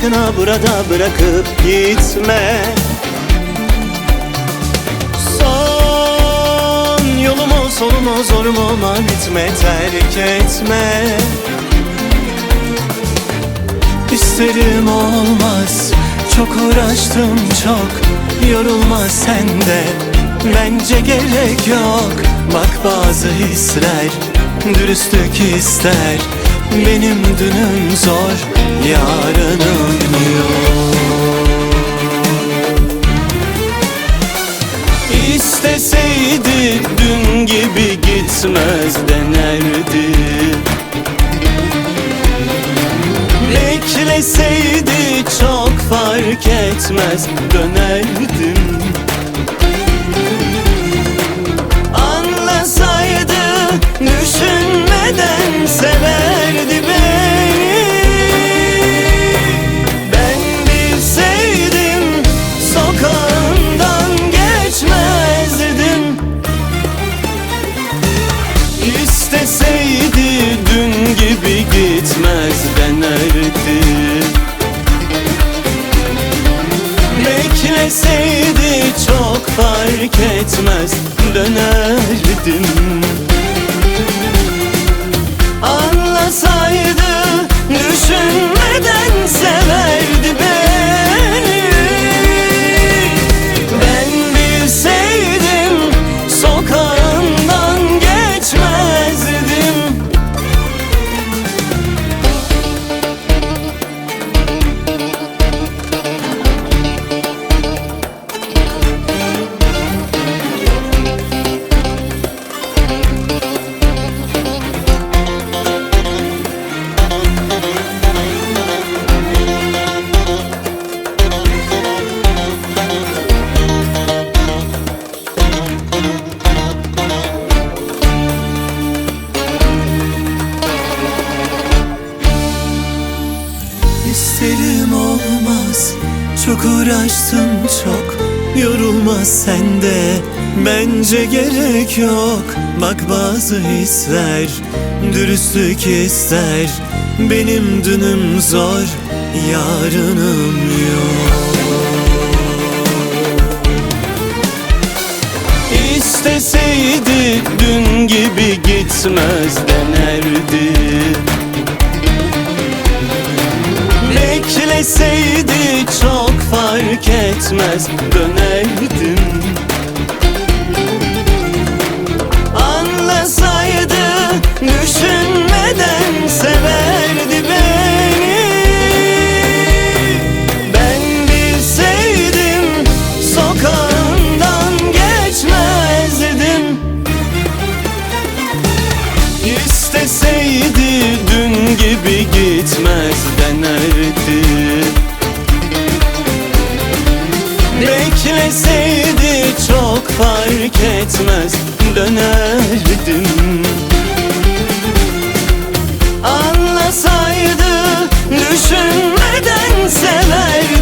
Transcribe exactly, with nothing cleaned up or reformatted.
aşkına burada bırakıp gitme. Son yolumu solumu zorumu mahvetme, terk etme. İsterim olmaz, çok uğraştım çok, yorulma sen de, bence gerek yok. Bak bazı hisler dürüstlük ister, benim dünüm zor, yarınım yok. İsteseydi dün gibi gitmez denerdi, bekleseydi çok fark etmez dönerdim. Anlasaydı düşünmeden severdi beni. Ben bilseydim sokağından geçmezdim. İsteseydi dün gibi gitmez denerdi, bekleseydi çok fark etmez dönerdim. Anlasaydı düşünmeden severdi beni. Ben bilseydim sokağından geçmezdim. İsterim olmaz, çok uğraştım çok, yorulma sen de, bence gerek yok. Bak bazı hisler dürüstlük ister, benim dünüm zor, yarınım yok. İsteseydi dün gibi gitmez denerdi, bekleseydi çok fark etmez dönerdim. Anlasaydı düşünmeden severdi beni. Ben bilseydim sokağından geçmezdim. İsteseydi dün gibi gitmez denerdi, bekleseydi çok fark etmez dönerdim. Anlasaydı düşünmeden severdi